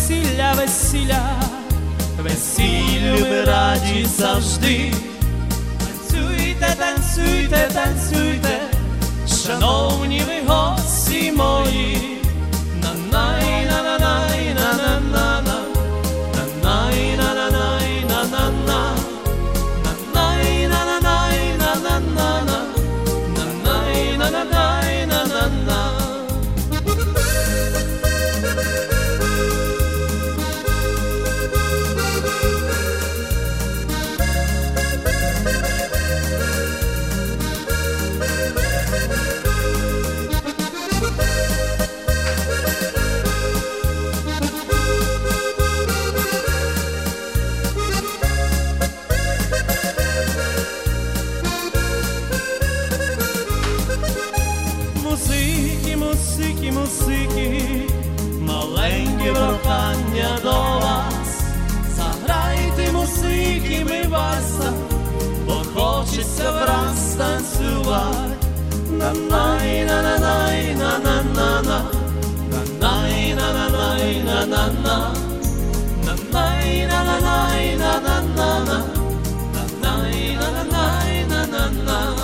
весілля, весілля, весіллю ми раді завжди. Танцюйте, танцюйте, танцюйте, шановні ви гості мої. На-най, на-на-най, на-на-на-на, на-най, на-на-най, на-на-на, на-най, на-на-най, на-на-на-на, на-най, на-на-най, на-на-на. Музики, музики, музики, маленьке прохання до вас. Заграйте музики, ми вальса, бо хочеться враз танцювати. На-най, на-на-най, на-на-на-на, на-най, на-на-най, на-на-на, на-най, на-на-най, на-на-на-на, на-най, на-на-най, на-на-на.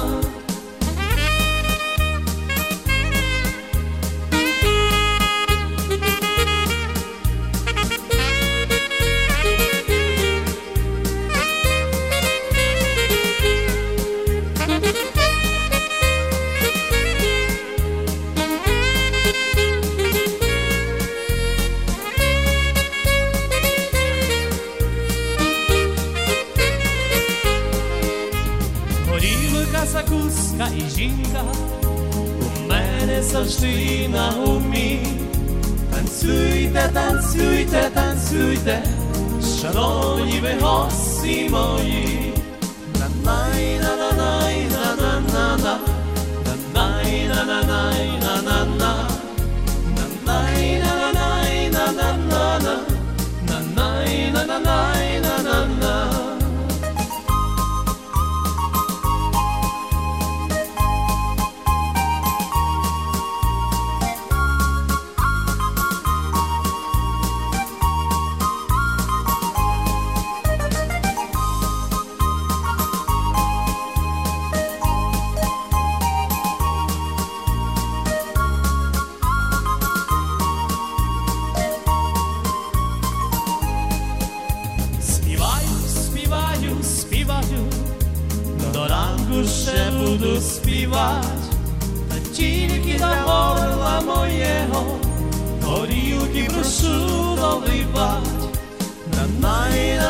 Горілка, закуска і жінка у мене завжди на умі. Танцюйте, танцюйте, танцюйте, шановні ви гості мої. На-най, на-на-най, на-на-на-на, на-най, на-на-най, на-на-на, на-най, на-на-най, на-на-на-на, на-най, на-на-най, на-на-на. Співаю, до ранку ще буду співати, та тільки до горла моєго горілки прошу доливать. На-най,